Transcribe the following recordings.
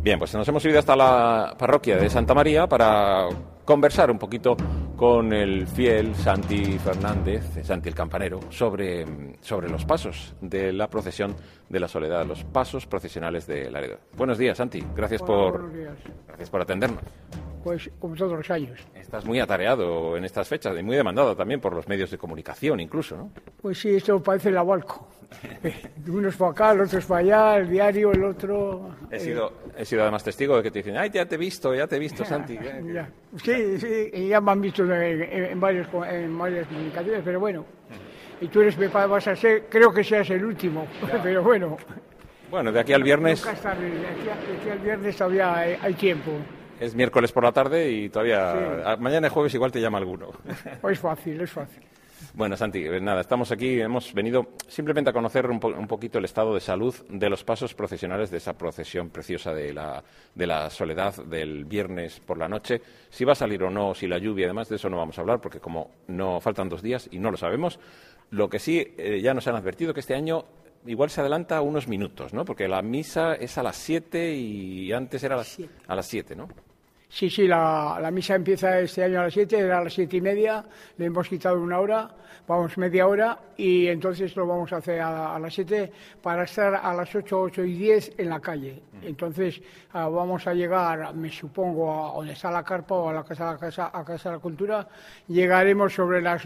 Bien, pues nos hemos ido hasta la parroquia de Santa María para conversar un poquito con el fiel Santi Fernández, Santi el Campanero, sobre los pasos de la procesión de la Soledad, los pasos procesionales de Laredo. Buenos días, Santi. Gracias buenos días. Gracias por atendernos. Pues como todos los años. Estás muy atareado en estas fechas y muy demandado también por los medios de comunicación incluso, ¿no? Pues sí, esto parece el Abalco. Unos para acá, los otros para allá, el diario, el otro... He sido además testigo de que te dicen, ay, ya te he visto, Santi. Ya. Sí, y ya me han visto en varias comunicaciones, pero bueno. Y tú vas a ser, creo que seas el último, pero bueno. Bueno, de aquí al viernes... Nunca es tarde, de aquí al viernes todavía hay tiempo. Es miércoles por la tarde y todavía... Sí. Mañana jueves igual te llama alguno. Es fácil. Bueno, Santi, nada, estamos aquí, hemos venido simplemente a conocer un poquito el estado de salud de los pasos procesionales de esa procesión preciosa de la Soledad del viernes por la noche. Si va a salir o no, si la lluvia, además de eso no vamos a hablar, porque como no faltan 2 días y no lo sabemos, lo que sí ya nos han advertido que este año igual se adelanta unos minutos, ¿no? Porque la misa es a las 7 y antes era a las 7, ¿no? Sí, la misa empieza este año a las 7, era a las 7:30, le hemos quitado 1 hora, media hora, y entonces lo vamos a hacer a las 7 para estar a las 8:10 en la calle. Entonces vamos a llegar, me supongo, a donde está la carpa o a Casa de la Cultura, llegaremos sobre las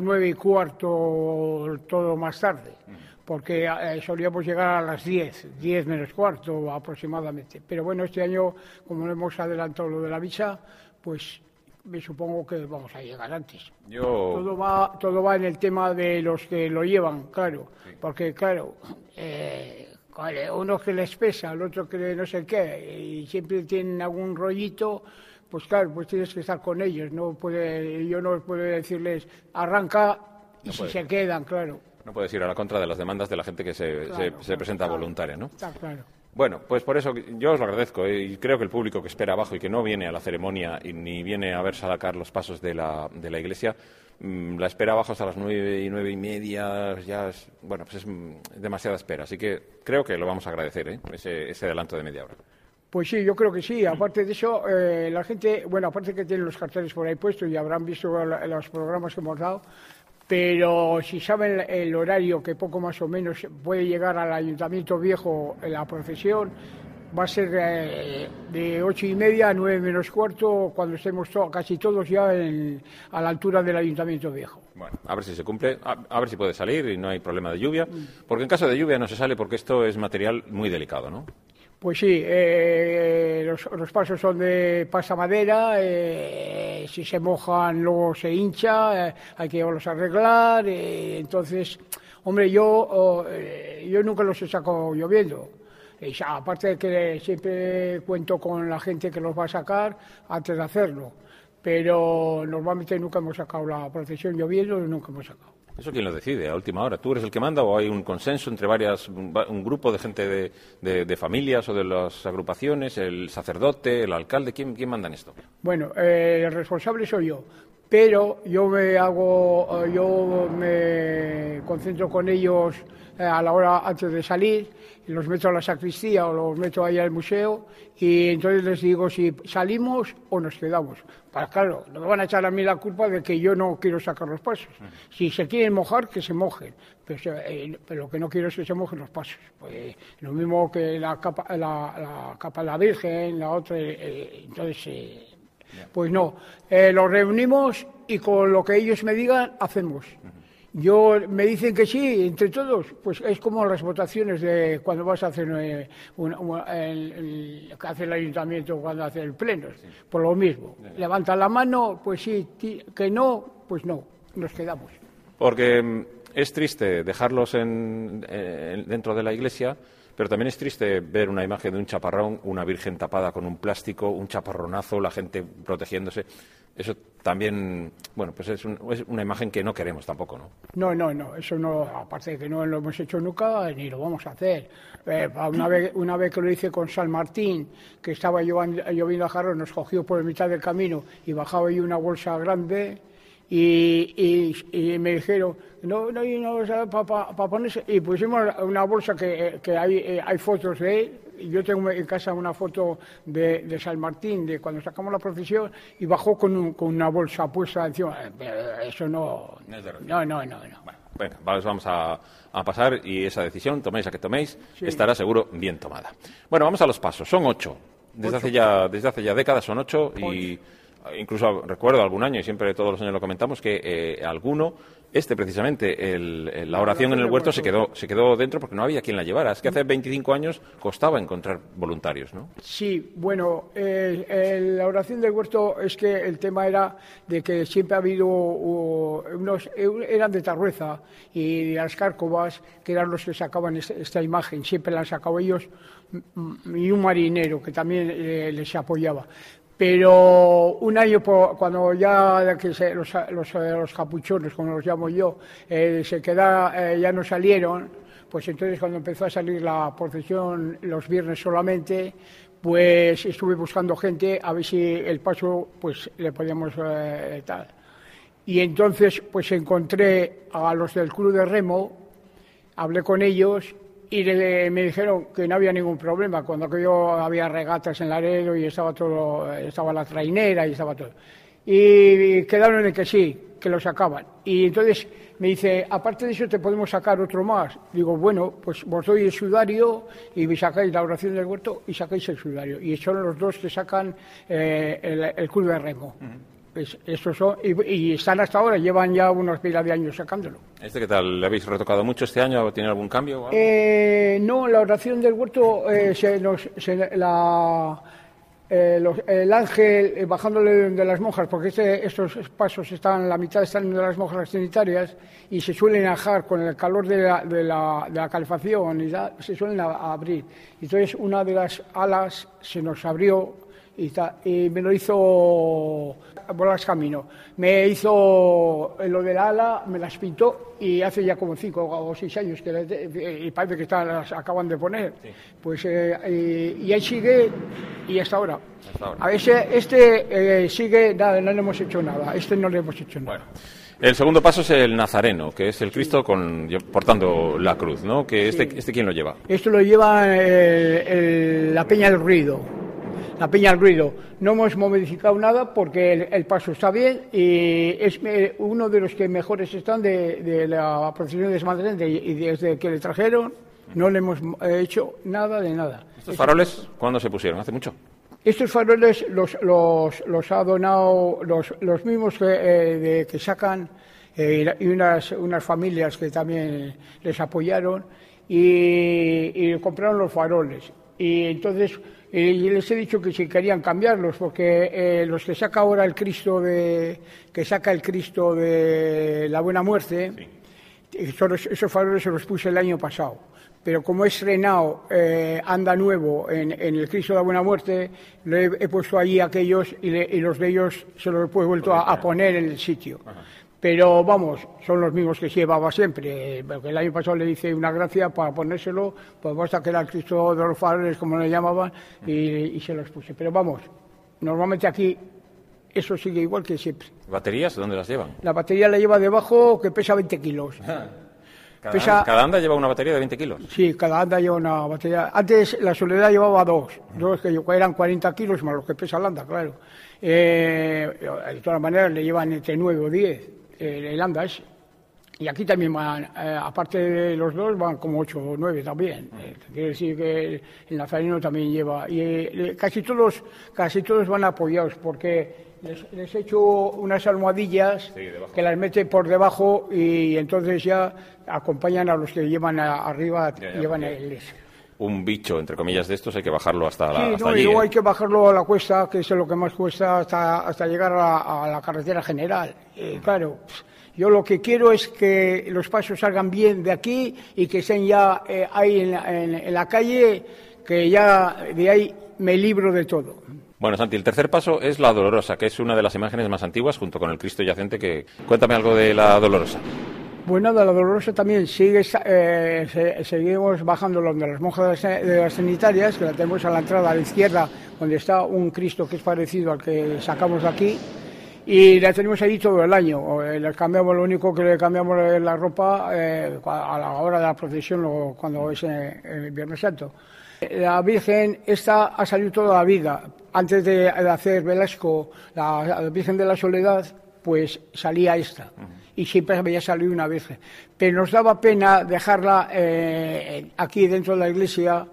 9:15, todo más tarde. Porque solíamos llegar a las 10 menos cuarto aproximadamente. Pero bueno, este año, como no hemos adelantado lo de la misa, pues me supongo que vamos a llegar antes. Todo va en el tema de los que lo llevan, claro. Sí. Porque, claro, uno que les pesa, el otro que no sé qué, y siempre tienen algún rollito, pues claro, pues tienes que estar con ellos. Yo no puedo decirles, arranca, y no si se quedan, claro. No puedes ir a la contra de las demandas de la gente que se presenta voluntaria, ¿no? Está claro. Bueno, pues por eso yo os lo agradezco y creo que el público que espera abajo y que no viene a la ceremonia y ni viene a ver sacar los pasos de la iglesia, la espera abajo hasta las 9 y 9:30, pues es demasiada espera. Así que creo que lo vamos a agradecer, ese adelanto de media hora. Pues sí, yo creo que sí. Aparte de eso, la gente, aparte que tienen los carteles por ahí puestos y habrán visto los programas que hemos dado, pero si saben el horario, que poco más o menos puede llegar al Ayuntamiento Viejo en la procesión, va a ser de 8:30 a 9 menos cuarto, cuando estemos casi todos ya a la altura del Ayuntamiento Viejo. Bueno, a ver si se cumple, a ver si puede salir y no hay problema de lluvia, porque en caso de lluvia no se sale porque esto es material muy delicado, ¿no? Pues sí, los pasos son de pasamadera, si se mojan luego se hincha, hay que llevarlos a arreglar, entonces, hombre, yo nunca los he sacado lloviendo. Aparte de que siempre cuento con la gente que los va a sacar antes de hacerlo, pero normalmente nunca hemos sacado la procesión lloviendo, nunca hemos sacado. ¿Eso quién lo decide a última hora? ¿Tú eres el que manda o hay un consenso entre un grupo de gente de familias o de las agrupaciones, el sacerdote, el alcalde? ¿Quién manda en esto? Bueno, el responsable soy yo, pero yo me concentro con ellos a la hora antes de salir, los meto a la sacristía o los meto ahí al museo y entonces les digo si salimos o nos quedamos. Pues claro, no me van a echar a mí la culpa de que yo no quiero sacar los pasos. Si se quieren mojar, que se mojen, pero lo que no quiero es que se mojen los pasos. Pues, lo mismo que la capa de la Virgen, la otra, entonces... Pues no, los reunimos y con lo que ellos me digan, hacemos. Me dicen que sí, entre todos, pues es como las votaciones de cuando vas a hacer que hace el ayuntamiento cuando hace el pleno, por lo mismo. Levanta la mano, pues sí, que no, pues no, nos quedamos. Porque es triste dejarlos dentro de la iglesia, pero también es triste ver una imagen de un chaparrón, una virgen tapada con un plástico, un chaparronazo, la gente protegiéndose. Eso también, pues es una imagen que no queremos tampoco, ¿no? No, eso no, aparte de que no lo hemos hecho nunca, ni lo vamos a hacer. Una vez que lo hice con San Martín, que estaba lloviendo a jarros, nos cogió por mitad del camino y bajaba ahí una bolsa grande y me dijeron, no hay una bolsa para ponerse, y pusimos una bolsa que hay fotos de él, yo tengo en casa una foto de San Martín, de cuando sacamos la procesión, y bajó con una bolsa puesta encima. Eso no... No. Bueno, vamos a pasar, y esa decisión, toméis a que toméis, Sí. estará seguro bien tomada. Bueno, vamos a los pasos. Son 8. Desde hace ya décadas son 8, y incluso recuerdo algún año, y siempre todos los años lo comentamos, que precisamente, la oración en el huerto se quedó dentro porque no había quien la llevara. Es que hace 25 años costaba encontrar voluntarios, ¿no? Sí, bueno, la oración del huerto es que el tema era de que siempre ha habido eran de Tarrueza y de las Cárcovas, que eran los que sacaban esta imagen, siempre la han sacado ellos, y un marinero que también les apoyaba. Pero un año, cuando ya los capuchones, como los llamo yo, ya no salieron, pues entonces cuando empezó a salir la procesión los viernes solamente, pues estuve buscando gente a ver si el paso pues le podíamos tal. Y entonces pues encontré a los del Club de Remo, hablé con ellos y me dijeron que no había ningún problema, cuando aquello había regatas en Laredo y estaba la trainera y estaba todo. Y quedaron en que sí, que lo sacaban. Y entonces me dice, aparte de eso te podemos sacar otro más. Digo, bueno, pues vos doy el sudario y sacáis la oración del huerto y sacáis el sudario. Y son los dos que sacan el Club de Remo. Pues estos son, y están hasta ahora, llevan ya unos pila de años sacándolo. ¿Qué tal? ¿Le habéis retocado mucho este año? ¿Tiene algún cambio? No, la oración del huerto, el ángel bajándole de las monjas, porque estos pasos la mitad están de las monjas trinitarias y se suelen ajar con el calor de la calefacción y se suelen abrir. Entonces una de las alas se nos abrió y me lo hizo Bolas Camino. Me hizo lo de la ala, me las pintó y hace ya como 5 o 6 años y parece que las acaban de poner. Sí. Pues y ahí sigue y hasta ahora. A veces sigue, nada, no le hemos hecho nada. No le hemos hecho nada. Bueno. El segundo paso es el Nazareno, que es el Cristo portando la cruz, ¿no? Que Sí. ¿Quién lo lleva? Esto lo lleva la Peña del Ruido. La Peña del Ruido. No hemos modificado nada porque el paso está bien y es uno de los que mejores están de la procesión de San Martín, y desde que le trajeron no le hemos hecho nada de nada. ¿Estos faroles cuándo se pusieron? ¿Hace mucho? Estos faroles los ha donado los mismos que sacan y unas familias que también les apoyaron y compraron los faroles. Y entonces les he dicho que si querían cambiarlos, porque los que saca ahora el Cristo que saca el Cristo de la Buena Muerte, sí. Esos faroles se los puse el año pasado. Pero como es estrenado, anda nuevo en el Cristo de la Buena Muerte, le he puesto allí aquellos y los de ellos se los he vuelto a poner en el sitio. Ajá. Pero vamos, son los mismos que llevaba siempre, porque el año pasado le hice una gracia para ponérselo, pues basta que era el Cristo de los faroles, como le llamaban, y se los puse. Pero vamos, normalmente aquí eso sigue igual que siempre. ¿Baterías dónde las llevan? La batería la lleva debajo, que pesa 20 kilos. ¿Cada anda lleva una batería de 20 kilos? Sí, cada anda lleva una batería. Antes la Soledad llevaba dos que eran 40 kilos más los que pesa el anda, claro. De todas maneras le llevan entre 9 o 10 el anda ese. Y aquí también van, aparte de los dos, van como 8 o 9 también. Quiere decir que el Nazareno también lleva. Y casi todos van apoyados porque les he hecho unas almohadillas que las mete por debajo y entonces ya acompañan a los que llevan arriba, llevan el ese. Un bicho, entre comillas, de estos hay que bajarlo hasta allí. Y luego hay que bajarlo a la cuesta, que es lo que más cuesta, hasta llegar a la carretera general. Claro, yo lo que quiero es que los pasos salgan bien de aquí y que estén ya ahí en la calle, que ya de ahí me libro de todo. Bueno, Santi, el tercer paso es la Dolorosa, que es una de las imágenes más antiguas, junto con el Cristo yacente. Cuéntame algo de la Dolorosa. Pues nada, la Dolorosa también seguimos bajando donde las monjas de las Trinitarias, que la tenemos a la entrada a la izquierda, donde está un Cristo que es parecido al que sacamos de aquí, y la tenemos ahí todo el año. Le cambiamos, lo único que le cambiamos es la ropa a la hora de la procesión, cuando es el Viernes Santo. La Virgen esta ha salido toda la vida. Antes de hacer Velasco, la Virgen de la Soledad, pues salía esta. Y siempre había salido una Virgen. Pero nos daba pena dejarla aquí dentro de la iglesia,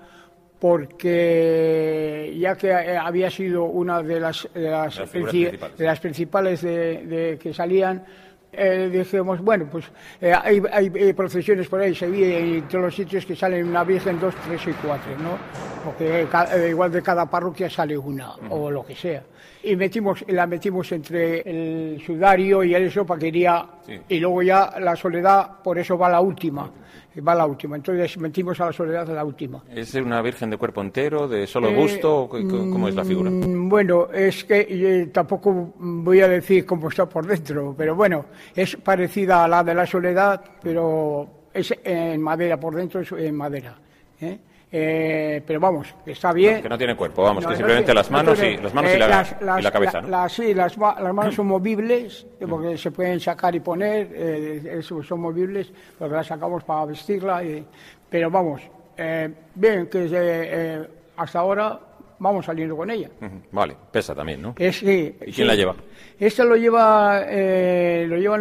porque ya que había sido una de las principales que salían, dijimos, bueno, pues hay procesiones por ahí, se ve en todos los sitios que salen una Virgen, 2, 3 y 4, ¿no? Porque igual de cada parroquia sale una, o lo que sea. Y la metimos entre el sudario y eso para que iría, y luego ya la Soledad, por eso va la última. Entonces metimos a la Soledad a la última. ¿Es una Virgen de cuerpo entero, de solo busto? ¿Cómo es la figura? Bueno, es que tampoco voy a decir cómo está por dentro, pero bueno, es parecida a la de la Soledad, pero es en madera, por dentro es en madera. Pero vamos, está bien. No, que no tiene cuerpo, vamos, que simplemente las manos y la cabeza, ¿no? Sí, las manos son movibles, porque se pueden sacar y poner, son movibles, porque las sacamos para vestirla. Pero vamos, bien, que hasta ahora vamos saliendo con ella. Vale, pesa también, ¿no? Sí. ¿Y quién la lleva? Esta lo llevan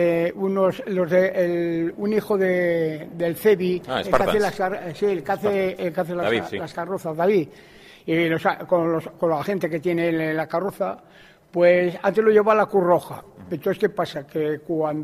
un hijo del CEBI, el que hace las carrozas, David, y con la gente que tiene la carroza, pues antes lo llevaba la Cruz Roja. Entonces, ¿qué pasa? Que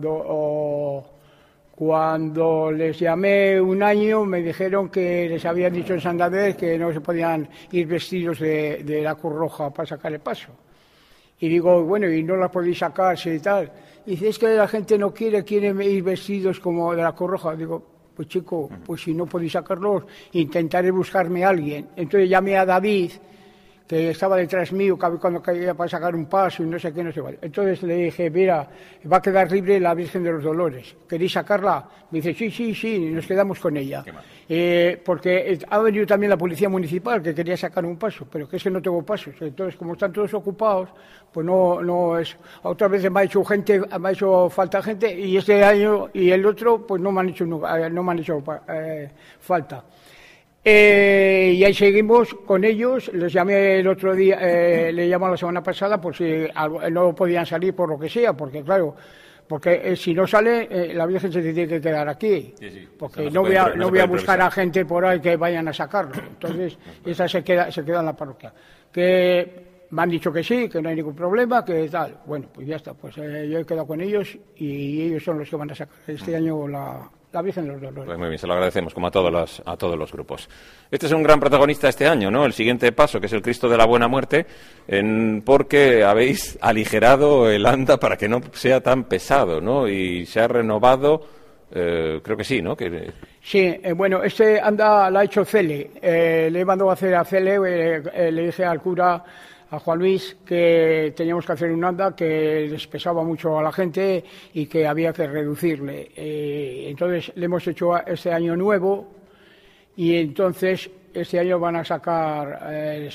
cuando les llamé un año, me dijeron que les habían dicho en Santander que no se podían ir vestidos de la Cruz Roja para sacar el paso. Y digo, bueno, ¿y no las podéis sacar y tal? Y dice, es que la gente no quiere ir vestidos como de la Cruz Roja. Digo, pues chico, pues si no podéis sacarlos, intentaré buscarme a alguien. Entonces llamé a David, que estaba detrás mío cuando caía para sacar un paso y no sé qué, no sé cuál. Entonces le dije, mira, va a quedar libre la Virgen de los Dolores. ¿Queréis sacarla? Me dice, sí, nos quedamos con ella. Porque ha venido también la Policía Municipal, que quería sacar un paso, pero que es que no tengo pasos. Entonces, como están todos ocupados, pues no es... Otras veces me ha hecho falta gente, y este año y el otro, pues no me han hecho falta. Y ahí seguimos con ellos. Les llamé el otro día, le llamé la semana pasada por si no podían salir por lo que sea, porque claro, si no sale, la Virgen se tiene que quedar aquí, porque no voy a buscar a gente por ahí que vayan a sacarlo. Entonces, esa se queda en la parroquia. Que me han dicho que sí, que no hay ningún problema, que tal. Bueno, pues ya está, pues yo he quedado con ellos y ellos son los que van a sacar este año la Virgen de los Dolores. Pues muy bien, se lo agradecemos, como a todos los grupos. Este es un gran protagonista este año, ¿no? El siguiente paso, que es el Cristo de la Buena Muerte, porque habéis aligerado el anda para que no sea tan pesado, ¿no? Y se ha renovado, creo que sí, ¿no? Sí, bueno, este anda la ha hecho Cele. Le he mandado a hacer a Cele, le dije al cura, a Juan Luis, que teníamos que hacer un anda que les pesaba mucho a la gente y que había que reducirle. Entonces le hemos hecho este año nuevo y entonces este año van a sacar,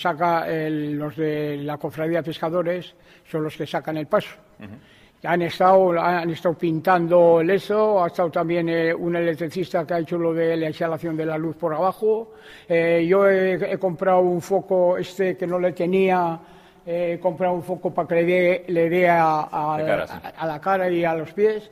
los de la Cofradía de Pescadores, son los que sacan el paso. Han estado pintando eso, ha estado también un electricista que ha hecho lo de la instalación de la luz por abajo. Yo he comprado un foco que no le tenía, he comprado un foco para que le dé a la cara y a los pies.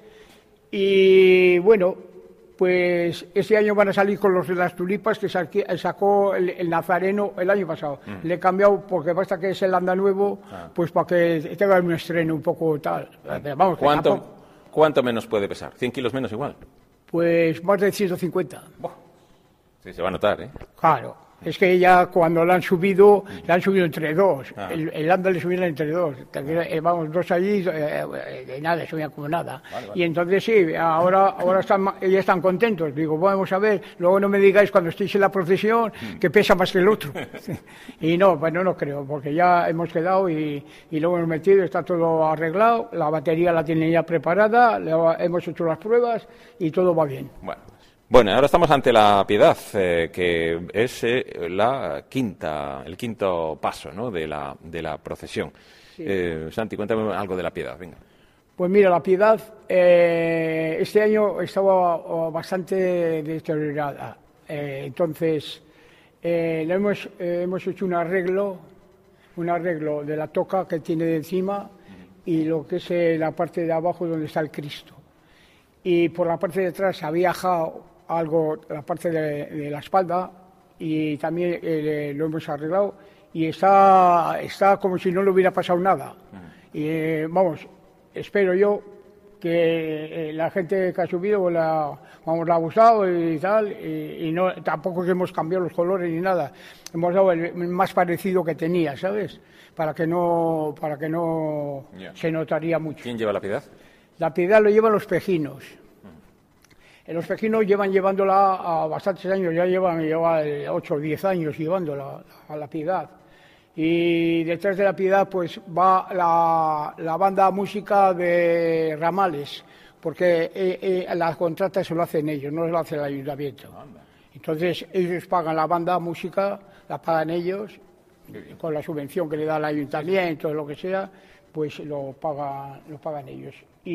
Y bueno, pues este año van a salir con los de las tulipas que sacó el Nazareno el año pasado. Le he cambiado porque basta que es el anda nuevo, pues para que tenga un estreno un poco tal. Pero vamos, ¿Cuánto menos puede pesar? ¿100 kilos menos igual? Pues más de 150. Sí, se va a notar, ¿eh? Claro. Es que ya cuando la han subido entre dos. El anda le subieron entre dos. Vamos, dos allí, de nada, subían como nada. Vale. Y entonces sí, ahora ya están contentos. Digo, vamos a ver, luego no me digáis cuando estéis en la procesión que pesa más que el otro. Y no, pues no creo, porque ya hemos quedado y luego hemos metido, está todo arreglado, la batería la tienen ya preparada, hemos hecho las pruebas y todo va bien. Bueno, ahora estamos ante la Piedad, que es el quinto paso, ¿no?, de la procesión. Sí. Santi, cuéntame algo de la Piedad, venga. Pues mira, la Piedad este año estaba bastante deteriorada. Entonces, Hemos hecho un arreglo de la toca que tiene de encima y lo que es la parte de abajo donde está el Cristo. Y por la parte de atrás se había dejado algo, la parte de la espalda, y también lo hemos arreglado y está como si no le hubiera pasado nada. Y vamos, espero yo que la gente que ha subido le ha gustado y tal, y no, tampoco que hemos cambiado los colores ni nada, hemos dado el más parecido que tenía, ¿sabes? Para que no se notaría mucho. ¿Quién lleva la piedad? La piedad lo llevan los pejinos. Los pejinos llevan llevándola a bastantes años, ya llevan 8 o 10 años llevándola a la piedad. Y detrás de la piedad pues va la banda música de Ramales, porque la contrata se lo hacen ellos, no se lo hace el ayuntamiento. Entonces ellos pagan la banda música, la pagan ellos, con la subvención que le da el ayuntamiento, lo que sea, pues lo pagan ellos.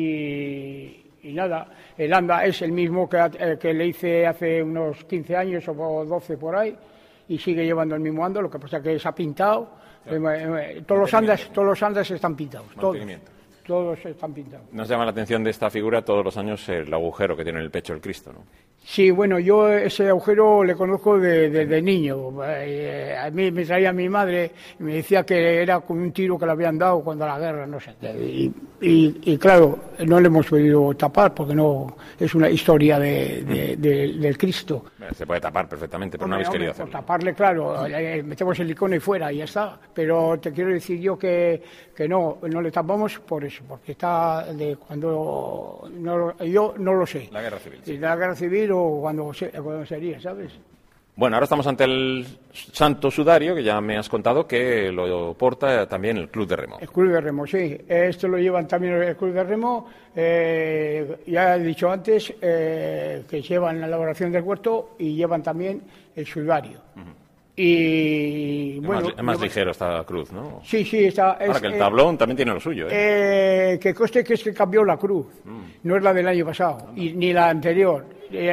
Y nada, el anda es el mismo que le hice hace unos 15 años o 12 por ahí, y sigue llevando el mismo anda, lo que pasa es que se ha pintado. Todos los andas están pintados, todos están pintados. Nos llama la atención de esta figura todos los años el agujero que tiene en el pecho el Cristo, ¿no? Sí, bueno, yo ese agujero le conozco desde niño. A mí me traía mi madre y me decía que era con un tiro que le habían dado cuando la guerra, no sé. Y claro, no le hemos podido tapar porque no es una historia del Cristo. Se puede tapar perfectamente, pero no habéis querido hacerlo. Taparle, claro, metemos el icono y fuera y ya está. Pero te quiero decir yo que no le tapamos por eso, porque está de cuando... yo no lo sé. La guerra civil. Sí. La guerra civil o cuando sería, ¿sabes? Bueno, ahora estamos ante el Santo Sudario, que ya me has contado que lo porta también el Club de Remo. El Club de Remo, sí. Esto lo llevan también el Club de Remo. Ya he dicho antes que llevan la elaboración del huerto y llevan también el sudario. Y bueno, es más ligero esta cruz, ¿no? Sí, está. Ahora que el tablón también tiene lo suyo, que conste que es que cambió la cruz, no es la del año pasado, ni la anterior.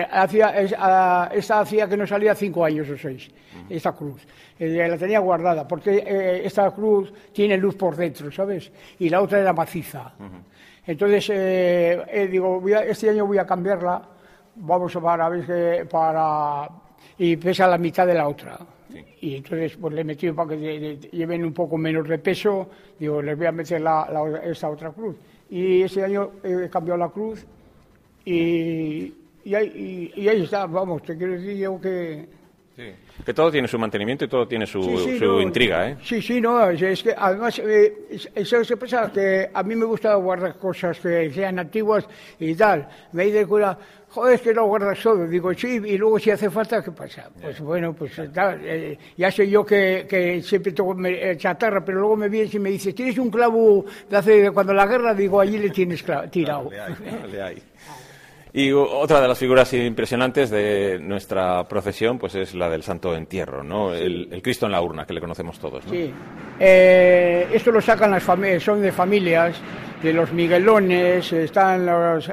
Esta hacía que no salía 5 años o 6, esta cruz. La tenía guardada, porque esta cruz tiene luz por dentro, ¿sabes? Y la otra era maciza. Entonces, digo, este año voy a cambiarla, vamos a ver y pesa la mitad de la otra. Sí. Y entonces pues le he metido para que lleven un poco menos de peso, digo, les voy a meter esta otra cruz. Y ese año he cambiado la cruz y ahí está, vamos, te quiero decir yo que... Sí. Que todo tiene su mantenimiento y todo tiene su intriga, ¿eh? Sí, no, es que además, eso se pasa, que a mí me gusta guardar cosas que sean antiguas y tal. Me dice el cura, joder, es que no guardas todo. Digo, sí, y luego si hace falta, ¿qué pasa? Pues bueno, pues ya sé yo que siempre tengo chatarra, pero luego me vienes y me dices, ¿tienes un clavo de hace cuando la guerra? Digo, allí le tienes tirado. Le hay. Y otra de las figuras impresionantes de nuestra procesión pues es la del Santo Entierro, ¿no? Sí. El Cristo en la urna, que le conocemos todos, ¿no? Sí. Esto lo sacan las familias, son de familias, de los Miguelones, están los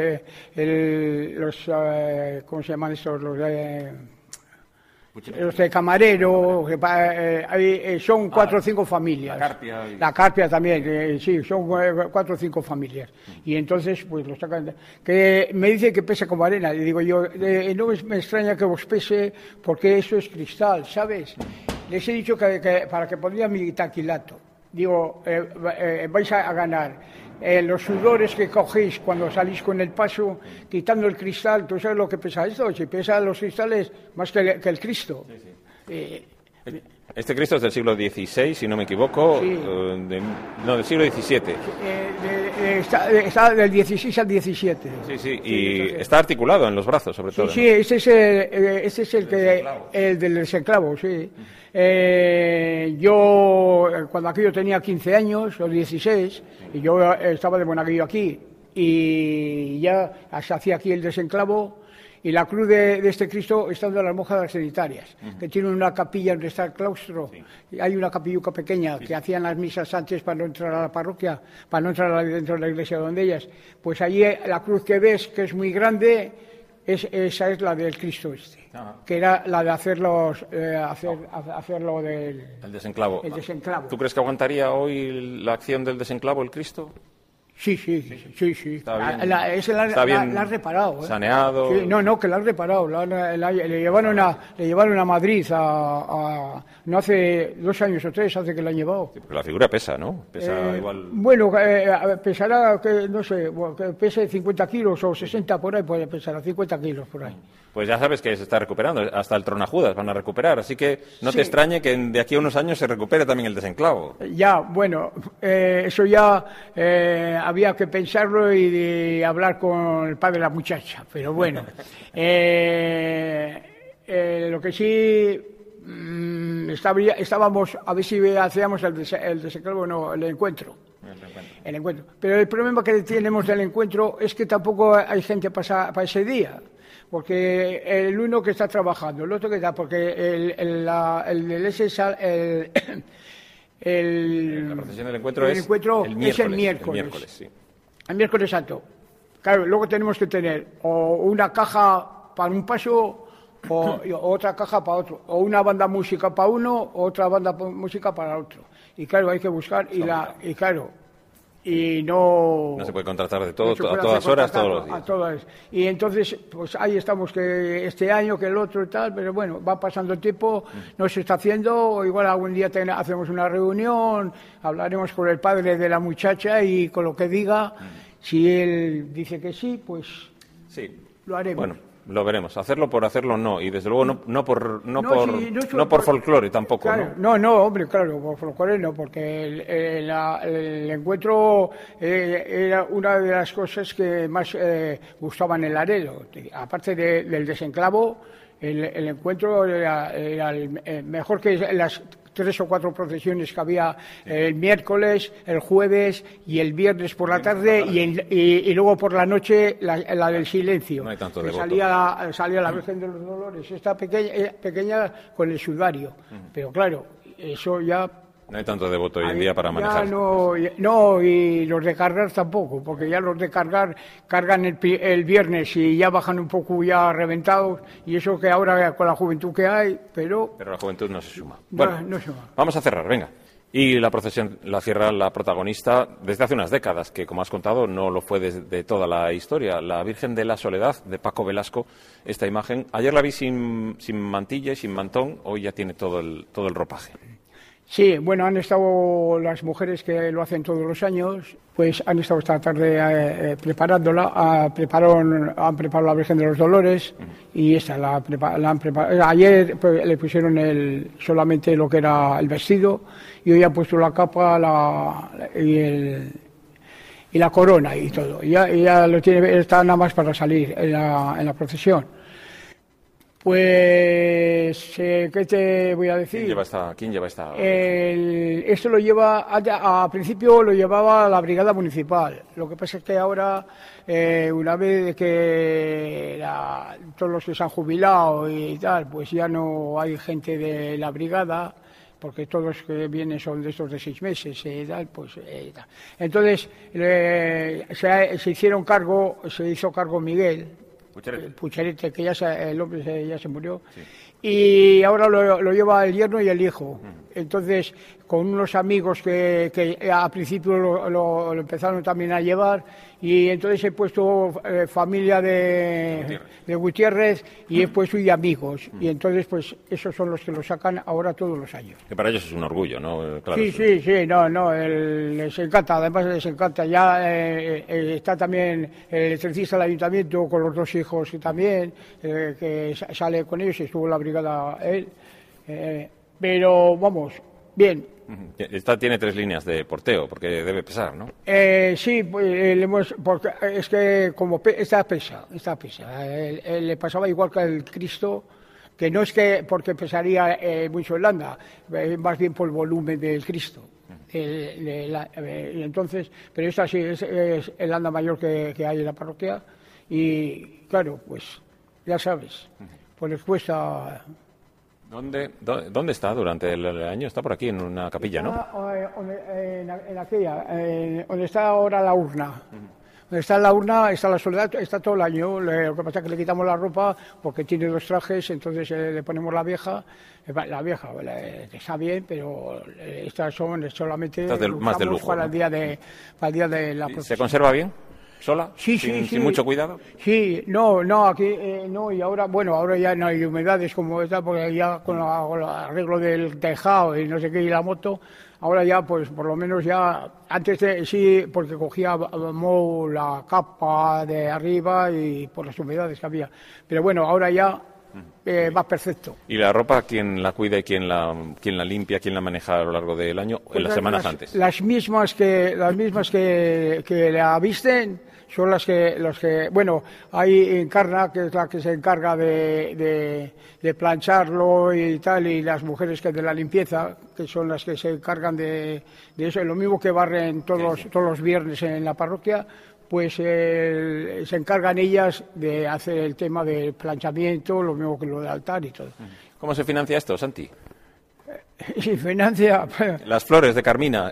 ¿cómo se llaman estos? Los de Camarero, son 4 o 5 familias. La Carpia también, sí, son 4 o 5 familias. Y entonces, pues lo sacan. Que me dice que pesa como arena. Y digo yo, no me extraña que os pese, porque eso es cristal, ¿sabes? Les he dicho que para que pondría mi taquilato. Digo, vais a ganar. Los sudores que cogéis cuando salís con el paso, quitando el cristal, ¿tú sabes lo que pesa esto? Si pesa los cristales más que el Cristo. Sí. Este Cristo es del siglo XVI, si no me equivoco, sí. Del siglo XVII. Está del 16 al 17. Sí, y está articulado en los brazos, sobre todo. Sí, este es el del desenclavo, sí. Yo, cuando aquello tenía 15 años, o 16, y yo estaba de monaguillo aquí, y ya se hacía aquí el desenclavo, y la cruz de este Cristo está de las monjas sanitarias, que tiene una capilla donde está el claustro. Sí. Hay una capilluca pequeña que hacían las misas antes para no entrar a la parroquia, para no entrar dentro de la iglesia donde ellas. Pues allí la cruz que ves, que es muy grande, esa es la del Cristo que era la de hacerlo del el desenclavo. El desenclavo. ¿Tú crees que aguantaría hoy la acción del desenclavo el Cristo? Sí. Está bien, la has reparado. Saneado. Sí, no, que la has reparado. Le llevaron a Madrid no hace 2 años o 3, hace que la han llevado. Sí, porque la figura pesa, ¿no? Pesa igual. Bueno, pesará, no sé, que pese 50 kilos o 60 por ahí, puede pesar, 50 kilos por ahí. Pues ya sabes que se está recuperando, hasta el Tronajudas van a recuperar, así que no te extrañe que de aquí a unos años se recupere también el desenclavo. Ya, bueno, eso ya había que pensarlo y hablar con el padre de la muchacha, pero bueno. Lo que sí estábamos a ver si hacíamos el desenclavo, no, el encuentro. El encuentro. Pero el problema que tenemos del encuentro es que tampoco hay gente para ese día. Porque el uno que está trabajando, el otro que está, porque la procesión del encuentro es el miércoles. Sí. El miércoles santo. Claro, luego tenemos que tener o una caja para un paso o otra caja para otro, o una banda música para uno, o otra banda música para otro. Y claro, hay que buscar y no se puede contratar de todo, a todas horas, todos los días. Y entonces, pues ahí estamos, que este año, que el otro y tal, pero bueno, va pasando el tiempo, no se está haciendo, igual algún día hacemos una reunión, hablaremos con el padre de la muchacha y con lo que diga, si él dice que sí, pues sí, lo haremos. Bueno, lo veremos. Hacerlo por hacerlo no, y desde luego no por folclore tampoco. Claro, no, hombre, claro, por folclore no, porque el encuentro era una de las cosas que más gustaban en el Laredo. Aparte del desenclavo, el encuentro era el mejor que las 3 o 4 procesiones que había el miércoles, el jueves y el viernes por la tarde y luego por la noche la del silencio. No hay tanto devoto. Salía la Virgen de los Dolores, esta pequeña con el sudario. Pero claro, eso ya... No hay tanto devoto hoy en día para manejar. No, y los de cargar tampoco, porque ya los de cargan el viernes y ya bajan un poco ya reventados, y eso que ahora con la juventud que hay, pero la juventud no se suma. Bueno, no se suma. Vamos a cerrar, venga. Y la procesión la cierra la protagonista desde hace unas décadas, que como has contado no lo fue de toda la historia, la Virgen de la Soledad, de Paco Velasco, esta imagen. Ayer la vi sin mantilla y sin mantón, hoy ya tiene todo el ropaje. Sí, bueno, han estado las mujeres que lo hacen todos los años, pues han estado esta tarde preparándola, han preparado la Virgen de los Dolores y esta la han preparado. Ayer pues, le pusieron solamente lo que era el vestido y hoy han puesto la capa y la corona y todo. Y ya lo tiene, está nada más para salir en la procesión. Pues, ¿qué te voy a decir? ¿Quién lleva esta? Esto lo lleva, a principio lo llevaba la Brigada Municipal. Lo que pasa es que ahora, una vez que todos los que se han jubilado y tal, pues ya no hay gente de la brigada, porque todos los que vienen son de estos de 6 meses y tal, pues tal. Entonces, se hizo cargo Miguel Pucherete, que el hombre ya se murió, sí. Y ahora lo lleva el yerno y el hijo. Entonces, con unos amigos que a principio lo empezaron también a llevar, y entonces he puesto familia de Gutiérrez y he puesto y amigos, y entonces pues esos son los que lo sacan ahora todos los años. Que para ellos es un orgullo, ¿no? Claro, sí, les encanta, además les encanta. Ya está también el electricista del ayuntamiento con los 2 hijos también, que sale con ellos y estuvo en la brigada él. Pero vamos, bien. Esta tiene 3 líneas de porteo, porque debe pesar, ¿no? Sí, pues, porque es que como esta pesa. Le pasaba igual que al Cristo, que no es que porque pesaría mucho el anda, más bien por el volumen del Cristo. Entonces, pero esta sí es el anda mayor que hay en la parroquia, y claro, pues ya sabes, pues les cuesta. ¿Dónde está durante el año? Está por aquí, en una capilla, ¿no? En aquella, donde está ahora la urna. Está en la urna, está la Soledad, está todo el año. Lo que pasa es que le quitamos la ropa porque tiene 2 trajes, entonces le ponemos la vieja. Que está bien, pero estas son solamente más de lujo, para, ¿no? Para el día de la procesión. ¿Se conserva bien? ¿Sola? Sí, sin mucho cuidado. Sí, no, aquí no, y ahora ya no hay humedades como esta, porque ya con el arreglo del tejado y no sé qué, y la moto, ahora ya, pues por lo menos ya, sí, porque cogía la capa de arriba y por las humedades que había, pero bueno, ahora ya va perfecto. ¿Y la ropa quién la cuida y quién la limpia, quién la maneja a lo largo del año, Pues en las semanas antes? Las mismas que la visten son los que, bueno, hay Encarna, que es la que se encarga de plancharlo y tal, y las mujeres que de la limpieza, que son las que se encargan de eso, es lo mismo que barren todos los viernes en la parroquia, pues se encargan ellas de hacer el tema del planchamiento, lo mismo que lo del altar y todo. ¿Cómo se financia esto, Santi? Sí, financia. Las flores de Carmina.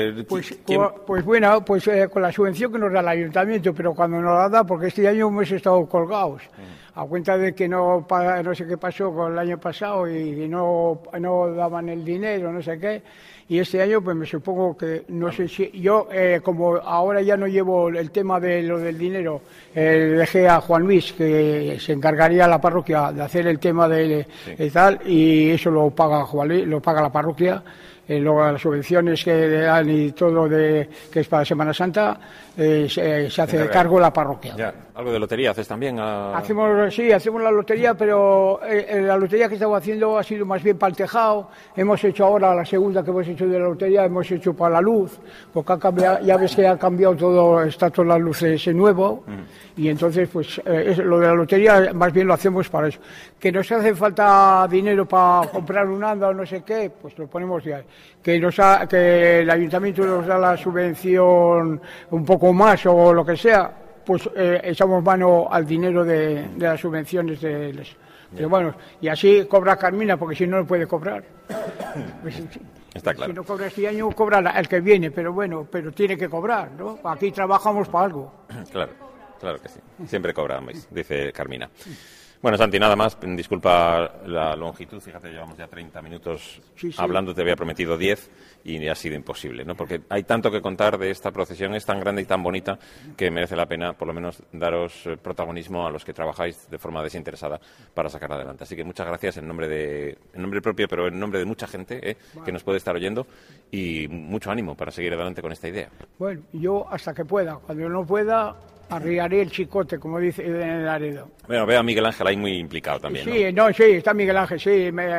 Pues bueno, con la subvención que nos da el ayuntamiento, pero cuando nos la da, porque este año hemos estado colgados, a cuenta de que no sé qué pasó con el año pasado y no daban el dinero, no sé qué. Y este año, pues me supongo que, no sé si, yo como ahora ya no llevo el tema de lo del dinero, dejé a Juan Luis, que se encargaría la parroquia de hacer el tema de tal, y eso lo paga Juan Luis, lo paga la parroquia. Luego las subvenciones que le dan y todo que es para Semana Santa, se hace de cargo la parroquia. Ya. ¿Algo de lotería haces también? Hacemos la lotería, pero la lotería que estamos haciendo ha sido más bien para el tejado. Hemos hecho ahora la segunda que hemos hecho de la lotería, hemos hecho para la luz, porque ha cambiado, ya ves que ha cambiado todo, está todas las luces nuevo, y entonces pues lo de la lotería más bien lo hacemos para eso. Que nos hace falta dinero para comprar un anda o no sé qué, pues lo ponemos ya. Que el ayuntamiento nos da la subvención un poco más o lo que sea, pues echamos mano al dinero de las subvenciones pero bueno, y así cobra Carmina, porque si no puede cobrar. Pues, está claro. Si no cobra este año, cobra el que viene, pero bueno, pero tiene que cobrar, ¿no? Aquí trabajamos para algo. Claro que sí. Siempre cobramos, dice Carmina. Bueno, Santi, nada más. Disculpa la longitud. Fíjate, llevamos ya 30 minutos hablando. Te había prometido 10 y ha sido imposible, ¿no? Porque hay tanto que contar de esta procesión. Es tan grande y tan bonita que merece la pena, por lo menos, daros protagonismo a los que trabajáis de forma desinteresada para sacarla adelante. Así que muchas gracias en nombre propio, pero en nombre de mucha gente que nos puede estar oyendo, y mucho ánimo para seguir adelante con esta idea. Bueno, yo hasta que pueda. Cuando no pueda, arriaré el chicote, como dice en el Aredo. Bueno, veo a Miguel Ángel ahí muy implicado también, Sí, está Miguel Ángel, sí, me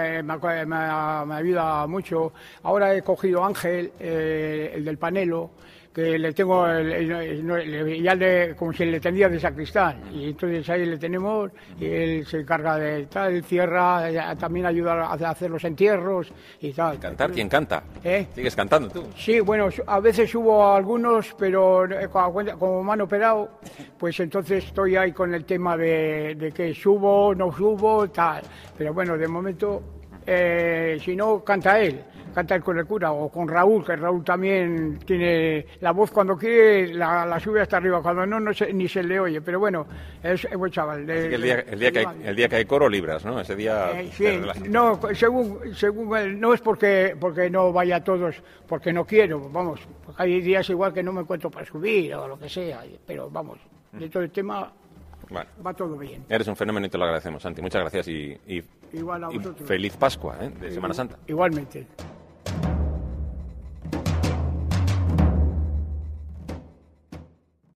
ayuda mucho. Ahora he cogido Ángel, el del Panelo, que le tengo, como si le tendría de sacristán, y entonces ahí le tenemos, y él se encarga de tal, cierra, también ayuda a hacer los entierros y tal. ¿Y cantar? ¿Quién canta? ¿Sigues cantando tú? Sí, bueno, a veces subo algunos, pero como me han operado, pues entonces estoy ahí con el tema de que subo, no subo, tal, pero bueno, de momento, si no, canta él con el cura, o con Raúl, que Raúl también tiene la voz, cuando quiere la sube hasta arriba, cuando no ni se le oye, pero bueno, es buen chaval. El día que hay coro libras, ¿no? Ese día... Sí, no, según él, no es porque no vaya a todos, porque no quiero, vamos, porque hay días igual que no me encuentro para subir o lo que sea, pero vamos, de todo el tema... Bueno, va todo bien. Eres un fenómeno y te lo agradecemos, Santi. Muchas gracias y igual a vosotros. Feliz Pascua de Semana Santa. Igualmente.